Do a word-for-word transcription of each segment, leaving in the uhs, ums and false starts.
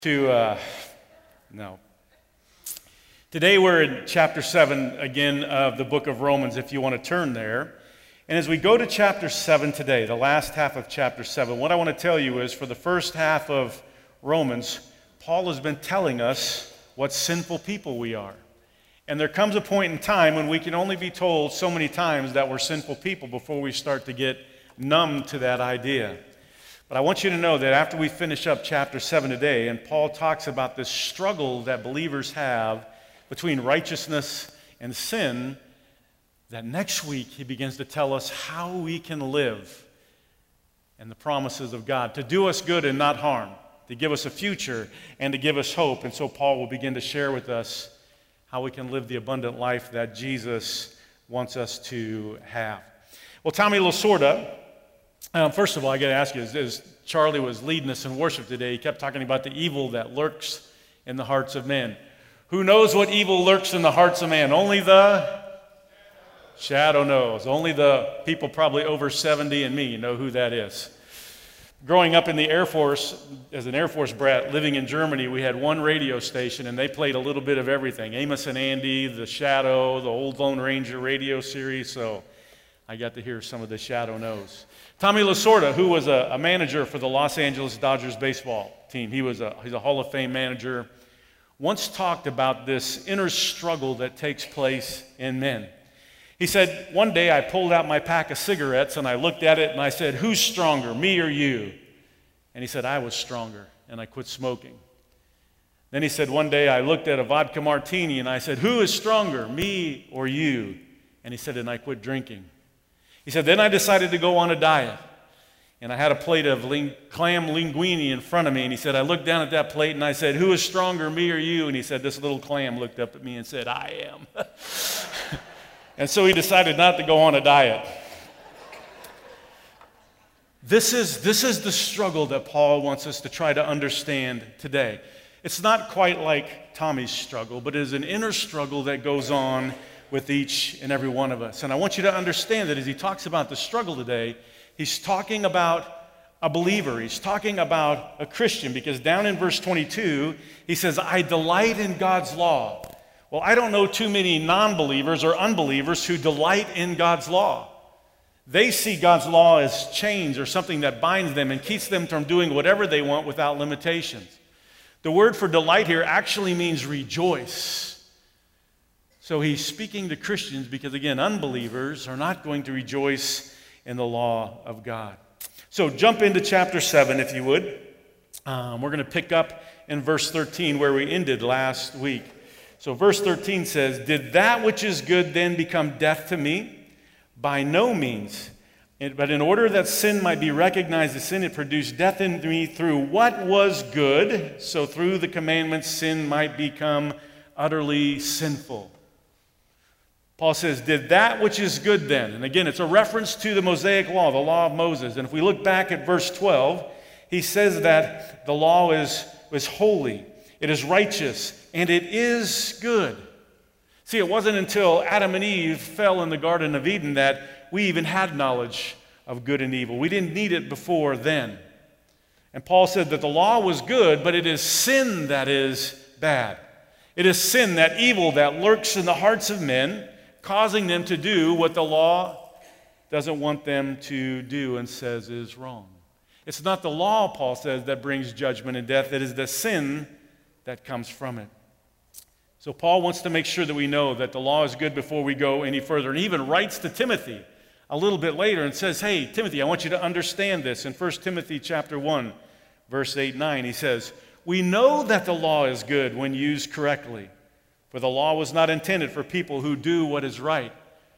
to, uh, no. Today we're in chapter seven again of the book of Romans, if you want to turn there. And as we go to chapter seven today, the last half of chapter seven, what I want to tell you is for the first half of Romans, Paul has been telling us what sinful people we are. And there comes a point in time when we can only be told so many times that we're sinful people before we start to get numb to that idea. But I want you to know that after we finish up chapter seven today, and Paul talks about this struggle that believers have between righteousness and sin, that next week he begins to tell us how we can live and the promises of God, to do us good and not harm, to give us a future and to give us hope. And so Paul will begin to share with us how we can live the abundant life that Jesus wants us to have. Well, Tommy Lasorda, um, first of all, I got to ask you, as, as Charlie was leading us in worship today, he kept talking about the evil that lurks in the hearts of men. Who knows what evil lurks in the hearts of man? Only the shadow knows. Only the people probably over seventy and me know who that is. Growing up in the Air Force, as an Air Force brat, living in Germany, we had one radio station, and they played a little bit of everything. Amos and Andy, The Shadow, the old Lone Ranger radio series, so I got to hear some of the Shadow knows. Tommy Lasorda, who was a, a manager for the Los Angeles Dodgers baseball team, he was a, he's a Hall of Fame manager, once talked about this inner struggle that takes place in men. He said, one day I pulled out my pack of cigarettes and I looked at it and I said, who's stronger, me or you? And he said, I was stronger, and I quit smoking. Then he said, one day I looked at a vodka martini and I said, who is stronger, me or you? And he said, and I quit drinking. He said, then I decided to go on a diet. And I had a plate of ling- clam linguine in front of me, and he said, I looked down at that plate and I said, who is stronger, me or you? And he said, this little clam looked up at me and said, I am. And so he decided not to go on a diet. This is, this is the struggle that Paul wants us to try to understand today. It's not quite like Tommy's struggle, but it is an inner struggle that goes on with each and every one of us. And I want you to understand that as he talks about the struggle today, he's talking about a believer. He's talking about a Christian, because down in verse twenty-two, he says, I delight in God's law. Well, I don't know too many non-believers or unbelievers who delight in God's law. They see God's law as chains or something that binds them and keeps them from doing whatever they want without limitations. The word for delight here actually means rejoice. So he's speaking to Christians because, again, unbelievers are not going to rejoice in the law of God. So jump into chapter seven, if you would. Um, we're going to pick up in verse thirteen where we ended last week. So verse thirteen says, did that which is good then become death to me? By no means. But in order that sin might be recognized as sin, it produced death in me through what was good. So through the commandments, sin might become utterly sinful. Paul says, did that which is good then? And again, it's a reference to the Mosaic law, the law of Moses. And if we look back at verse twelve, he says that the law is, is holy, it is righteous, and it is good. See, it wasn't until Adam and Eve fell in the Garden of Eden that we even had knowledge of good and evil. We didn't need it before then. And Paul said that the law was good, but it is sin that is bad. It is sin, that evil that lurks in the hearts of men, causing them to do what the law doesn't want them to do and says is wrong. It's not the law, Paul says, that brings judgment and death. It is the sin that comes from it. So Paul wants to make sure that we know that the law is good before we go any further. And he even writes to Timothy a little bit later and says, hey, Timothy, I want you to understand this. In First Timothy chapter one, verse eight and nine, he says, we know that the law is good when used correctly. For the law was not intended for people who do what is right.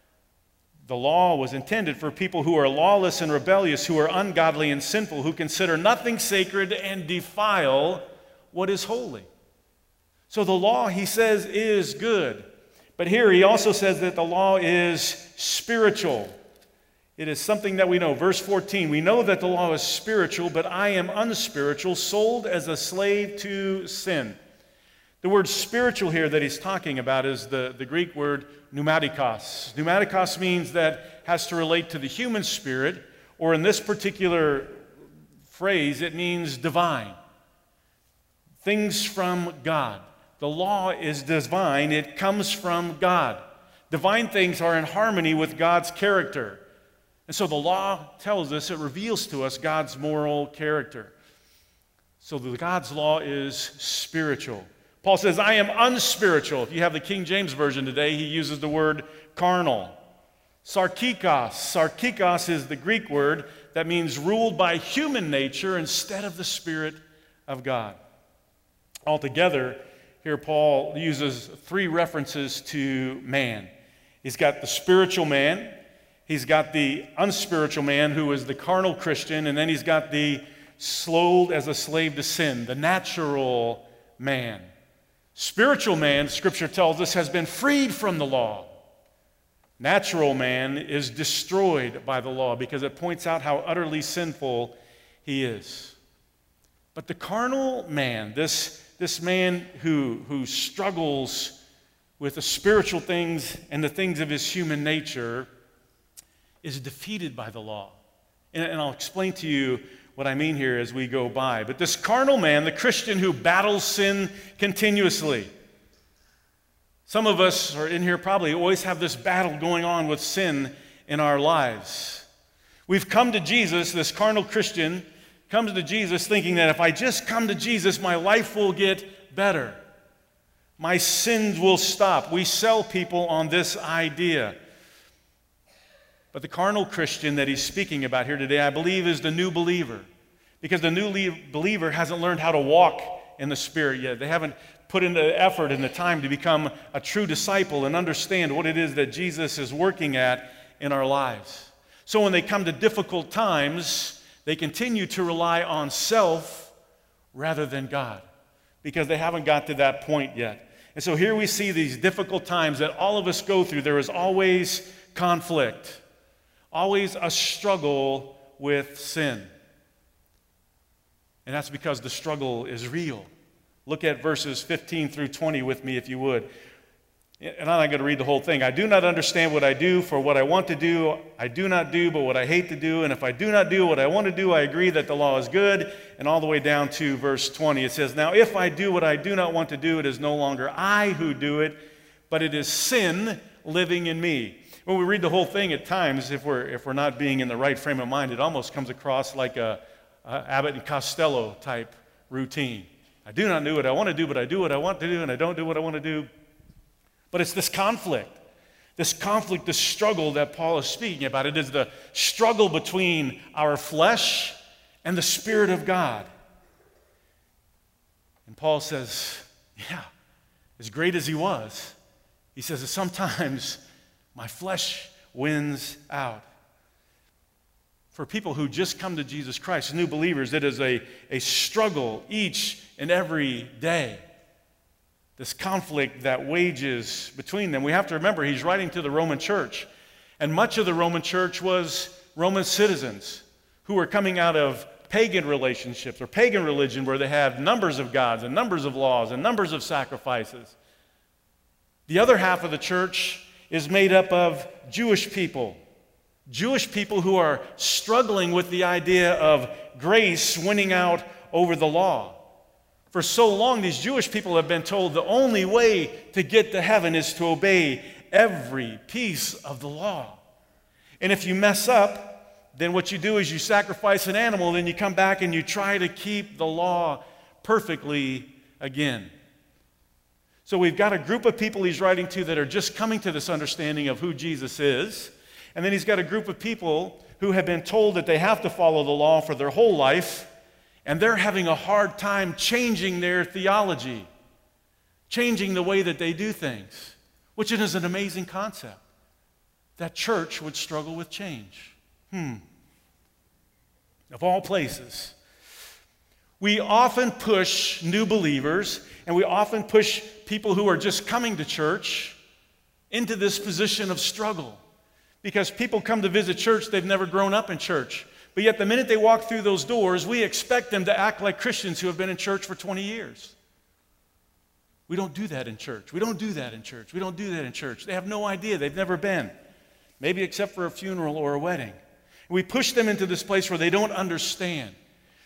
The law was intended for people who are lawless and rebellious, who are ungodly and sinful, who consider nothing sacred and defile what is holy. So the law, he says, is good. But here he also says that the law is spiritual. It is something that we know. Verse fourteen, we know that the law is spiritual, but I am unspiritual, sold as a slave to sin. The word spiritual here that he's talking about is the, the Greek word pneumatikos. Pneumatikos means that has to relate to the human spirit, or in this particular phrase, it means divine. things from God. The law is divine. It comes from God. Divine things are in harmony with God's character. And so the law tells us, it reveals to us God's moral character. So the God's law is spiritual. Paul says, I am unspiritual. If you have the King James Version today, he uses the word carnal. Sarkikos. Sarkikos is the Greek word that means ruled by human nature instead of the Spirit of God. Altogether, here Paul uses three references to man. He's got the spiritual man, he's got the unspiritual man who is the carnal Christian, and then he's got the sold as a slave to sin, the natural man. Spiritual man, Scripture tells us, has been freed from the law. Natural man is destroyed by the law because it points out how utterly sinful he is. But the carnal man, this, this man who, who struggles with the spiritual things and the things of his human nature, is defeated by the law. And, and I'll explain to you what I mean here as we go by. But this carnal man, the Christian who battles sin continuously. Some of us are in here probably always have this battle going on with sin in our lives. We've come to Jesus, this carnal Christian comes to Jesus thinking that if I just come to Jesus, my life will get better. My sins will stop. We sell people on this idea. But the carnal Christian that he's speaking about here today, I believe, is the new believer. Because the new le- believer hasn't learned how to walk in the Spirit yet. They haven't put in the effort and the time to become a true disciple and understand what it is that Jesus is working at in our lives. So when they come to difficult times, they continue to rely on self rather than God, because they haven't got to that point yet. And so here we see these difficult times that all of us go through. There is always conflict, always a struggle with sin. And that's because the struggle is real. Look at verses fifteen through twenty with me, if you would. And I'm not going to read the whole thing. I do not understand what I do, for what I want to do, I do not do, but what I hate to do. And if I do not do what I want to do, I agree that the law is good. And all the way down to verse twenty, it says, now if I do what I do not want to do, it is no longer I who do it, but it is sin living in me. When we read the whole thing at times, if we're, if we're not being in the right frame of mind, it almost comes across like a, a Abbott and Costello type routine. I do not do what I want to do, but I do what I want to do, and I don't do what I want to do. But it's this conflict, this conflict, this struggle that Paul is speaking about. It is the struggle between our flesh and the Spirit of God. And Paul says, yeah, as great as he was, he says that sometimes my flesh wins out. For people who just come to Jesus Christ, new believers, it is a, a struggle each and every day. This conflict that wages between them. We have to remember he's writing to the Roman church. And much of the Roman church was Roman citizens who were coming out of pagan relationships or pagan religion where they had numbers of gods and numbers of laws and numbers of sacrifices. The other half of the church is made up of Jewish people. Jewish people who are struggling with the idea of grace winning out over the law. For so long, these Jewish people have been told the only way to get to heaven is to obey every piece of the law. And if you mess up, then what you do is you sacrifice an animal, then you come back and you try to keep the law perfectly again. So we've got a group of people he's writing to that are just coming to this understanding of who Jesus is. And then he's got a group of people who have been told that they have to follow the law for their whole life. And they're having a hard time changing their theology, changing the way that they do things, which is an amazing concept. That church would struggle with change. Hmm. Of all places. We often push new believers, and we often push people who are just coming to church into this position of struggle. Because people come to visit church, they've never grown up in church. But yet the minute they walk through those doors, we expect them to act like Christians who have been in church for twenty years. We don't do that in church. We don't do that in church. We don't do that in church. They have no idea. They've never been. Maybe except for a funeral or a wedding. We push them into this place where they don't understand.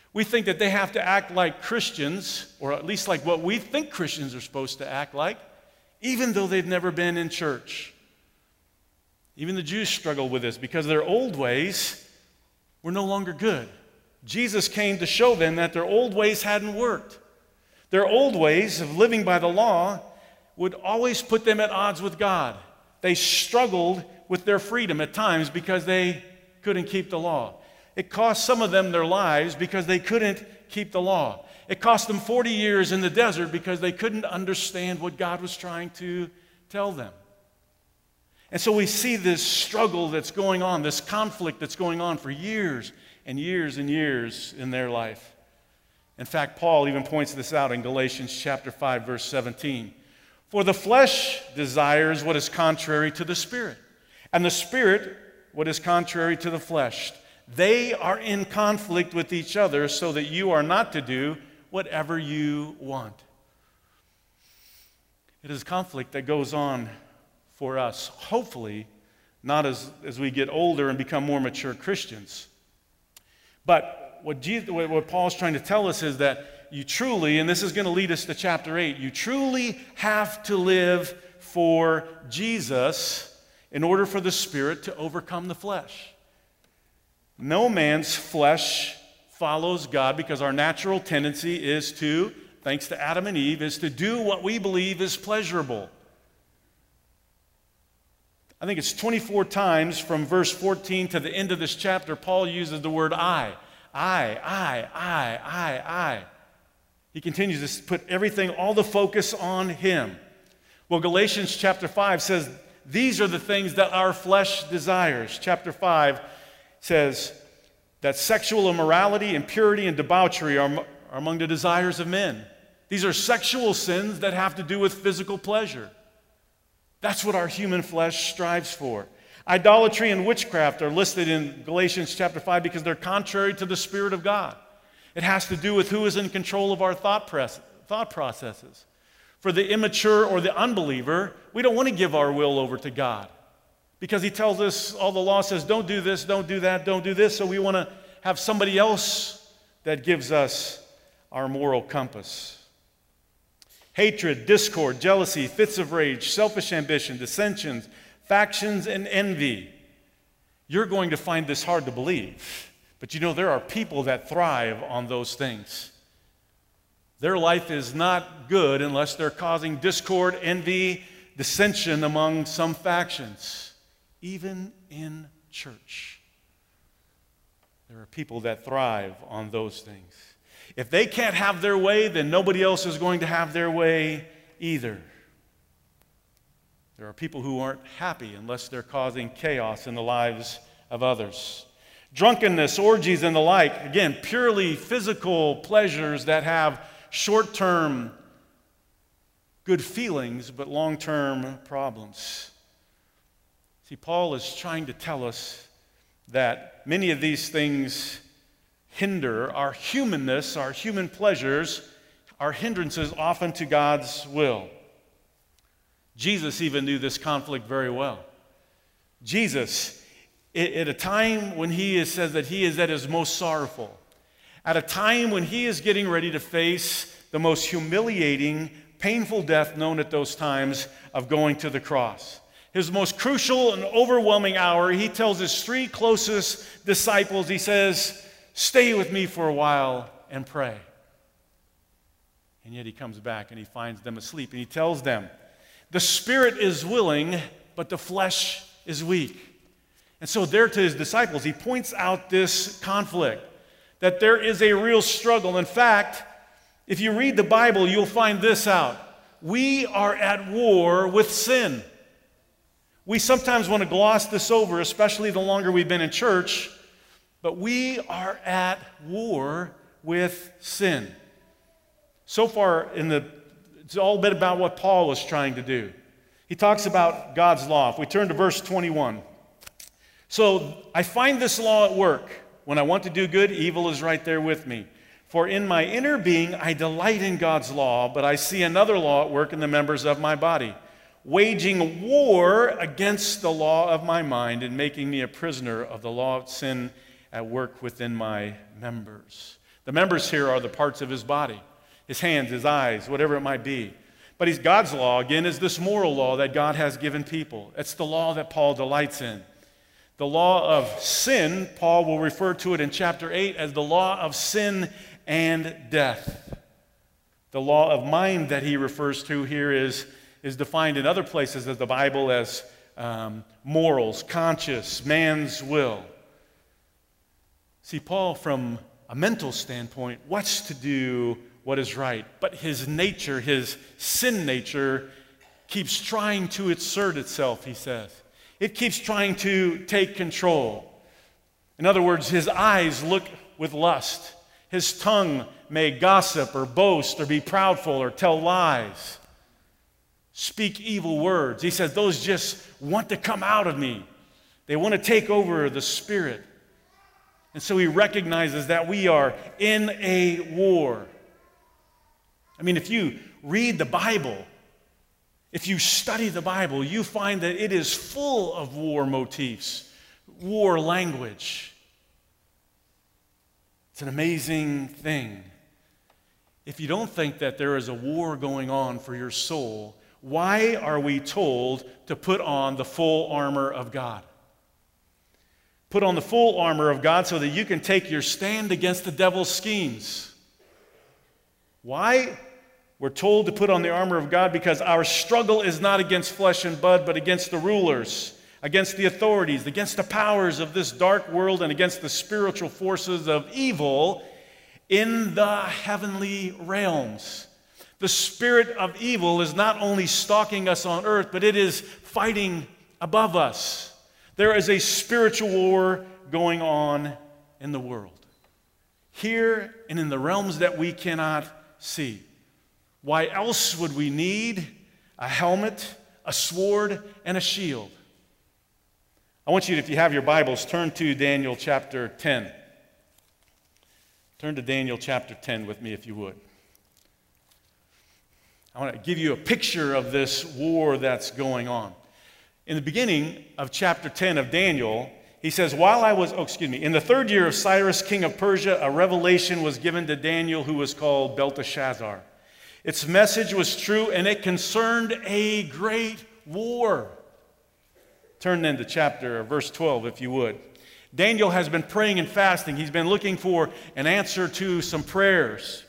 We think that they have to act like Christians, or at least like what we think Christians are supposed to act like, even though they've never been in church. Even the Jews struggle with this because their old ways were no longer good. Jesus came to show them that their old ways hadn't worked. Their old ways of living by the law would always put them at odds with God. They struggled with their freedom at times because they couldn't keep the law. It cost some of them their lives because they couldn't keep the law. It cost them forty years in the desert because they couldn't understand what God was trying to tell them. And so we see this struggle that's going on, this conflict that's going on for years and years and years in their life. In fact, Paul even points this out in Galatians chapter five, verse seventeen. For the flesh desires what is contrary to the Spirit, and the Spirit what is contrary to the flesh. They are in conflict with each other so that you are not to do whatever you want. It is conflict that goes on for us, hopefully, not as, as we get older and become more mature Christians. But what, Jesus, what Paul's trying to tell us is that you truly, and this is going to lead us to chapter eight, you truly have to live for Jesus in order for the Spirit to overcome the flesh. No man's flesh follows God because our natural tendency is to, thanks to Adam and Eve, is to do what we believe is pleasurable. I think it's twenty-four times from verse fourteen to the end of this chapter, Paul uses the word I. I, I, I, I, I. He continues to put everything, all the focus on him. Well, Galatians chapter five says, these are the things that our flesh desires. Chapter five says that sexual immorality, impurity, and debauchery are, are among the desires of men. These are sexual sins that have to do with physical pleasure. That's what our human flesh strives for. Idolatry and witchcraft are listed in Galatians chapter five because they're contrary to the Spirit of God. It has to do with who is in control of our thought, press, thought processes. For the immature or the unbeliever, we don't want to give our will over to God because he tells us, all the law says, don't do this, don't do that, don't do this, so we want to have somebody else that gives us our moral compass. Hatred, discord, jealousy, fits of rage, selfish ambition, dissensions, factions, and envy. You're going to find this hard to believe, but you know there are people that thrive on those things. Their life is not good unless they're causing discord, envy, dissension among some factions, even in church. There are people that thrive on those things. If they can't have their way, then nobody else is going to have their way either. There are people who aren't happy unless they're causing chaos in the lives of others. Drunkenness, orgies, and the like, again, purely physical pleasures that have short-term good feelings, but long-term problems. See, Paul is trying to tell us that many of these things hinder our humanness, our human pleasures, our hindrances often to God's will. Jesus even knew this conflict very well. Jesus, at a time when he is, says that he is at his most sorrowful, at a time when he is getting ready to face the most humiliating, painful death known at those times of going to the cross. His most crucial and overwhelming hour, he tells his three closest disciples, he says, stay with me for a while and pray. And yet he comes back and he finds them asleep and he tells them, the spirit is willing, but the flesh is weak. And so there to his disciples, he points out this conflict, that there is a real struggle. In fact, if you read the Bible, you'll find this out. We are at war with sin. We sometimes want to gloss this over, especially the longer we've been in church, but we are at war with sin. So far, in the, it's all been about what Paul was trying to do. He talks about God's law. If we turn to verse twenty-one. So I find this law at work. When I want to do good, evil is right there with me. For in my inner being I delight in God's law, but I see another law at work in the members of my body, waging war against the law of my mind and making me a prisoner of the law of sin at work within my members. The members here are the parts of his body, his hands, his eyes, whatever it might be. But he's God's law, again, is this moral law that God has given people. It's the law that Paul delights in. The law of sin, Paul will refer to it in chapter eight as the law of sin and death. The law of mind that he refers to here is, is defined in other places of the Bible as um, morals, conscience, man's will. See, Paul, from a mental standpoint, wants to do what is right, but his nature, his sin nature, keeps trying to assert itself, he says. It keeps trying to take control. In other words, his eyes look with lust. His tongue may gossip or boast or be proudful or tell lies, speak evil words. He says those just want to come out of me. They want to take over the spirit. And so he recognizes that we are in a war. I mean, if you read the Bible, if you study the Bible, you find that it is full of war motifs, war language. It's an amazing thing. If you don't think that there is a war going on for your soul, why are we told to put on the full armor of God? Put on the full armor of God so that you can take your stand against the devil's schemes. Why? We're told to put on the armor of God because our struggle is not against flesh and blood, but against the rulers, against the authorities, against the powers of this dark world, and against the spiritual forces of evil in the heavenly realms. The spirit of evil is not only stalking us on earth, but it is fighting above us. There is a spiritual war going on in the world, here and in the realms that we cannot see. Why else would we need a helmet, a sword, and a shield? I want you to, if you have your Bibles, turn to Daniel chapter ten. Turn to Daniel chapter ten with me, if you would. I want to give you a picture of this war that's going on. In the beginning of chapter ten of Daniel, he says, while I was, oh, excuse me, in the third year of Cyrus, king of Persia, a revelation was given to Daniel who was called Belteshazzar. Its message was true, and it concerned a great war. Turn then to chapter, verse twelve, if you would. Daniel has been praying and fasting. He's been looking for an answer to some prayers.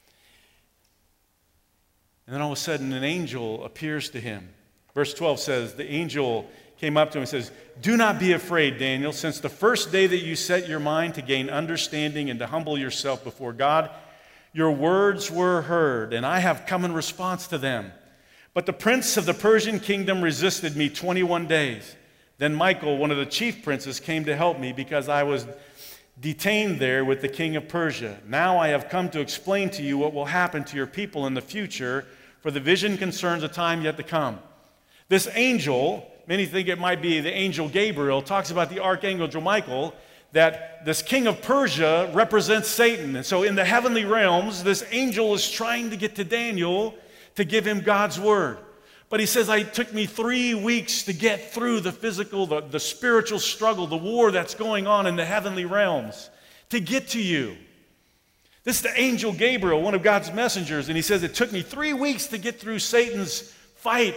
And then all of a sudden, an angel appears to him. Verse twelve says, the angel came up to him and says, do not be afraid, Daniel, since the first day that you set your mind to gain understanding and to humble yourself before God, your words were heard, and I have come in response to them. But the prince of the Persian kingdom resisted me twenty-one days. Then Michael, one of the chief princes, came to help me because I was detained there with the king of Persia. Now I have come to explain to you what will happen to your people in the future, for the vision concerns a time yet to come. This angel, many think it might be the angel Gabriel, talks about the archangel Michael, that this king of Persia represents Satan. And so in the heavenly realms, this angel is trying to get to Daniel to give him God's word. But he says, it took me three weeks to get through the physical, the, the spiritual struggle, the war that's going on in the heavenly realms to get to you. This is the angel Gabriel, one of God's messengers, and he says, it took me three weeks to get through Satan's fight.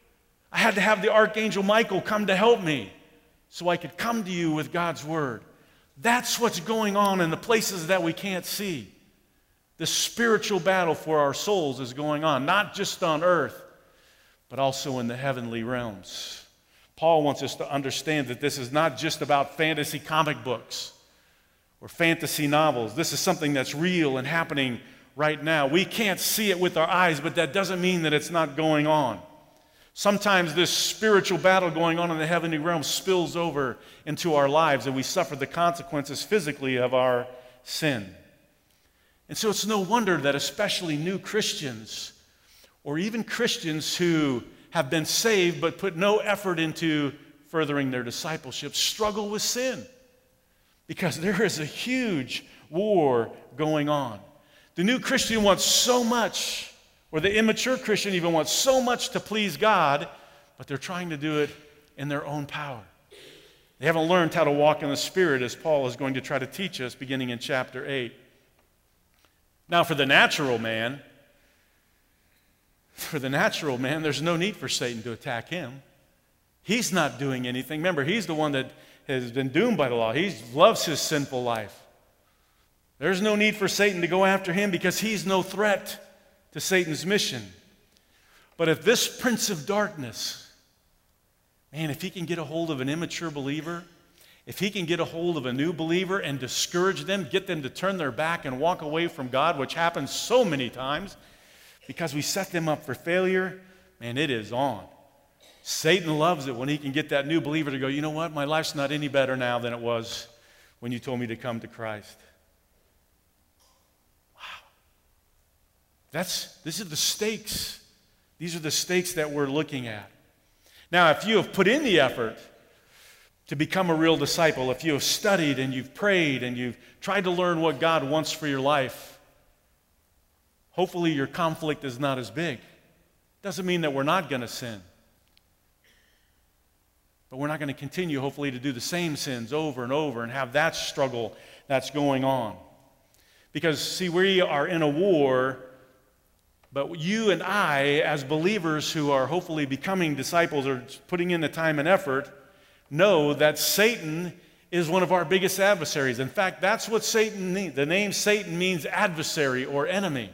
I had to have the archangel Michael come to help me so I could come to you with God's word. That's what's going on in the places that we can't see. The spiritual battle for our souls is going on, not just on earth, but also in the heavenly realms. Paul wants us to understand that this is not just about fantasy comic books or fantasy novels. This is something that's real and happening right now. We can't see it with our eyes, but that doesn't mean that it's not going on. Sometimes this spiritual battle going on in the heavenly realm spills over into our lives, and we suffer the consequences physically of our sin. And so it's no wonder that especially new Christians, or even Christians who have been saved but put no effort into furthering their discipleship, struggle with sin, because there is a huge war going on. The new Christian wants so much, or the immature Christian even wants so much to please God, but they're trying to do it in their own power. They haven't learned how to walk in the Spirit, as Paul is going to try to teach us beginning in chapter eight. Now, for the natural man, for the natural man, there's no need for Satan to attack him. He's not doing anything. Remember, he's the one that has been doomed by the law. He loves his sinful life. There's no need for Satan to go after him because he's no threat to Satan's mission. But if this prince of darkness, man, if he can get a hold of an immature believer, if he can get a hold of a new believer and discourage them, get them to turn their back and walk away from God, which happens so many times because we set them up for failure, man, it is on. Satan loves it when he can get that new believer to go, you know what, my life's not any better now than it was when you told me to come to Christ. Wow. That's, this is the stakes. These are the stakes that we're looking at. Now, if you have put in the effort to become a real disciple, if you have studied and you've prayed and you've tried to learn what God wants for your life, hopefully your conflict is not as big. Doesn't mean that we're not going to sin. But we're not going to continue, hopefully, to do the same sins over and over and have that struggle that's going on. Because, see, we are in a war, but you and I, as believers who are hopefully becoming disciples or putting in the time and effort, know that Satan is one of our biggest adversaries. In fact, that's what Satan means. The name Satan means adversary or enemy.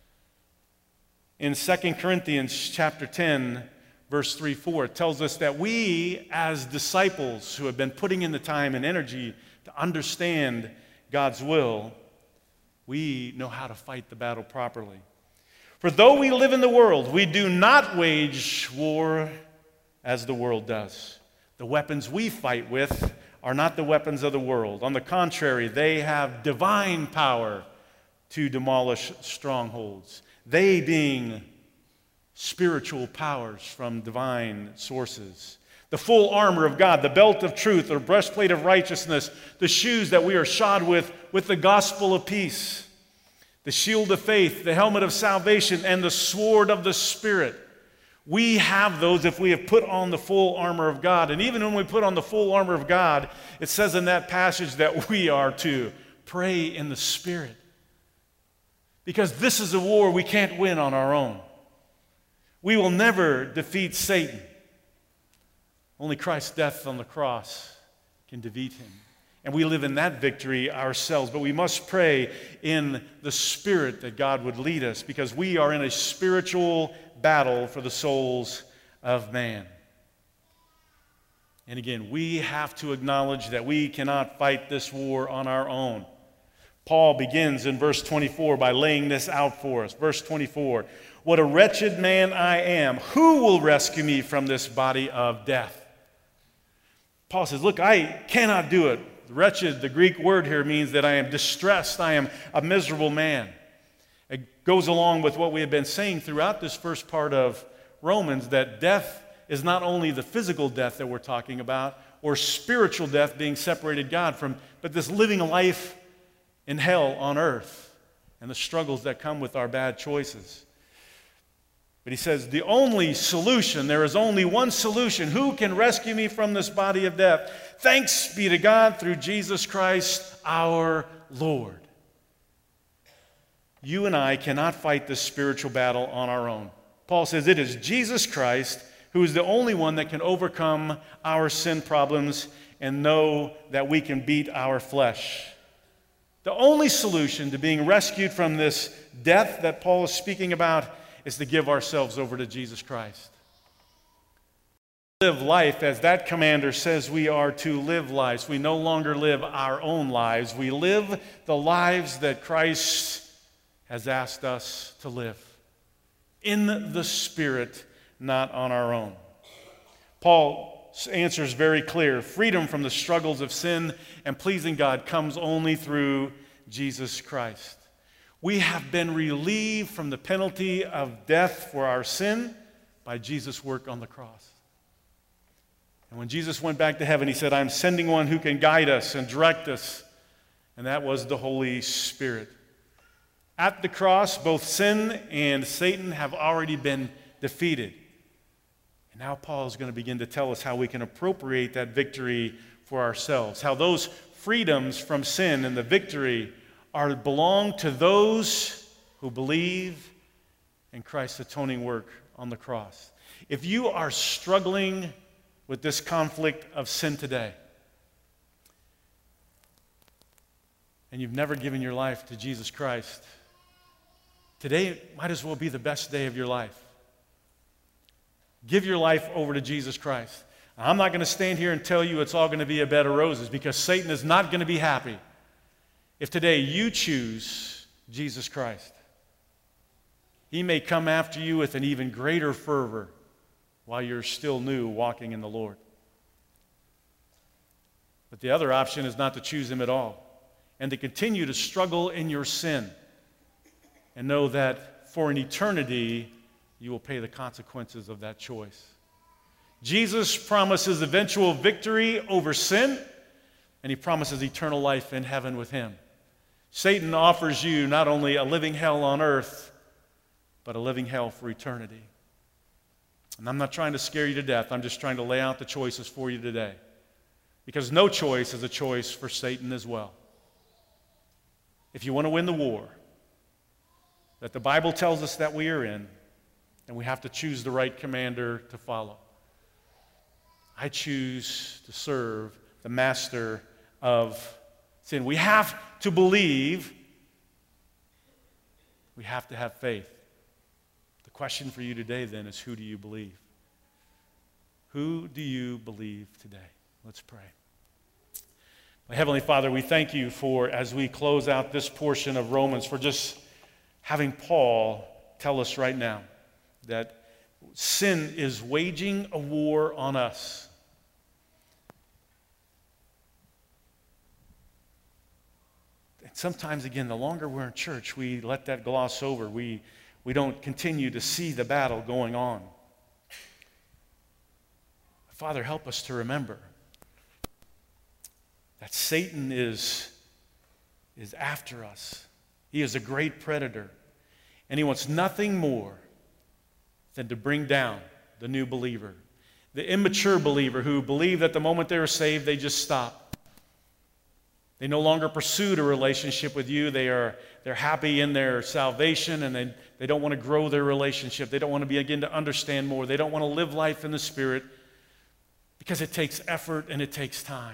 In Second Corinthians chapter ten, verse three, four, it tells us that we, as disciples who have been putting in the time and energy to understand God's will, we know how to fight the battle properly. For though we live in the world, we do not wage war as the world does. The weapons we fight with are not the weapons of the world. On the contrary, they have divine power to demolish strongholds. They being spiritual powers from divine sources. The full armor of God, the belt of truth, the breastplate of righteousness, the shoes that we are shod with, with the gospel of peace, the shield of faith, the helmet of salvation, and the sword of the Spirit. We have those if we have put on the full armor of God. And even when we put on the full armor of God, it says in that passage that we are to pray in the Spirit. Because this is a war we can't win on our own. We will never defeat Satan. Only Christ's death on the cross can defeat him. And we live in that victory ourselves. But we must pray in the Spirit that God would lead us, because we are in a spiritual battle for the souls of man. And again, we have to acknowledge that we cannot fight this war on our own. Paul begins in verse twenty-four by laying this out for us. Verse twenty-four, what a wretched man I am. Who will rescue me from this body of death? Paul says, look, I cannot do it. Wretched, the Greek word here means that I am distressed. I am a miserable man. It goes along with what we have been saying throughout this first part of Romans, that death is not only the physical death that we're talking about, or spiritual death, being separated God from, but this living a life in hell on earth and the struggles that come with our bad choices. But he says, the only solution, there is only one solution. Who can rescue me from this body of death? Thanks be to God through Jesus Christ our Lord. You and I cannot fight this spiritual battle on our own. Paul says it is Jesus Christ who is the only one that can overcome our sin problems and know that we can beat our flesh. The only solution to being rescued from this death that Paul is speaking about is to give ourselves over to Jesus Christ. Live life as that commander says we are to live lives. We no longer live our own lives. We live the lives that Christ has asked us to live. In the Spirit, not on our own. Paul's answer is very clear. Freedom from the struggles of sin and pleasing God comes only through Jesus Christ. We have been relieved from the penalty of death for our sin by Jesus' work on the cross. And when Jesus went back to heaven, he said, I'm sending one who can guide us and direct us. And that was the Holy Spirit. At the cross, both sin and Satan have already been defeated. And now Paul is going to begin to tell us how we can appropriate that victory for ourselves, how those freedoms from sin and the victory are belong to those who believe in Christ's atoning work on the cross. If you are struggling with this conflict of sin today, and you've never given your life to Jesus Christ, today might as well be the best day of your life. Give your life over to Jesus Christ. I'm not going to stand here and tell you it's all going to be a bed of roses, because Satan is not going to be happy if today you choose Jesus Christ. He may come after you with an even greater fervor while you're still new walking in the Lord. But the other option is not to choose him at all and to continue to struggle in your sin and know that for an eternity you will pay the consequences of that choice. Jesus promises eventual victory over sin, and he promises eternal life in heaven with him. Satan offers you not only a living hell on earth, but a living hell for eternity. And I'm not trying to scare you to death. I'm just trying to lay out the choices for you today. Because no choice is a choice for Satan as well. If you want to win the war that the Bible tells us that we are in, and we have to choose the right commander to follow, I choose to serve the master of sin. We have to believe. We have to have faith. The question for you today then is, who do you believe? Who do you believe today? Let's pray. My Heavenly Father, we thank you for, as we close out this portion of Romans, for just having Paul tell us right now that sin is waging a war on us. And sometimes, again, the longer we're in church, we let that gloss over. We, we don't continue to see the battle going on. Father, help us to remember that Satan is, is after us. He is a great predator, and he wants nothing more than to bring down the new believer, the immature believer who believe that the moment they are saved, they just stop. They no longer pursued a relationship with you. They are, they're happy in their salvation, and they, they don't want to grow their relationship. They don't want to begin to understand more. They don't want to live life in the Spirit because it takes effort and it takes time.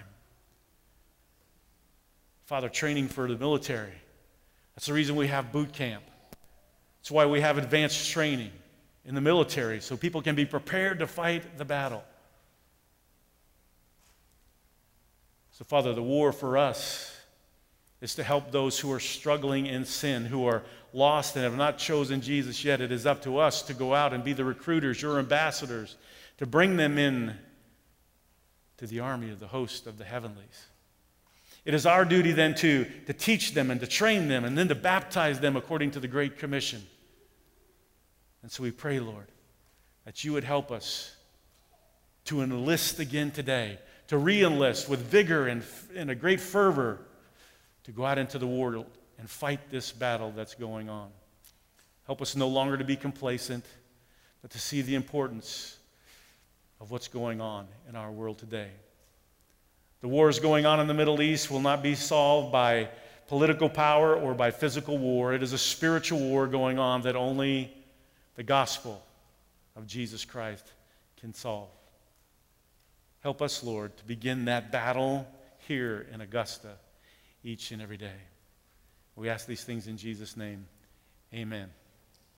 Father, training for the military. That's the reason we have boot camp. That's why we have advanced training in the military, so people can be prepared to fight the battle. So, Father, the war for us is to help those who are struggling in sin, who are lost and have not chosen Jesus yet. It is up to us to go out and be the recruiters, your ambassadors, to bring them in to the army of the host of the heavenlies. It is our duty then to, to teach them and to train them and then to baptize them according to the Great Commission. And so we pray, Lord, that you would help us to enlist again today, to re-enlist with vigor and, and a great fervor to go out into the world and fight this battle that's going on. Help us no longer to be complacent, but to see the importance of what's going on in our world today. The wars going on in the Middle East will not be solved by political power or by physical war. It is a spiritual war going on that only the gospel of Jesus Christ can solve. Help us, Lord, to begin that battle here in Augusta each and every day. We ask these things in Jesus' name. Amen.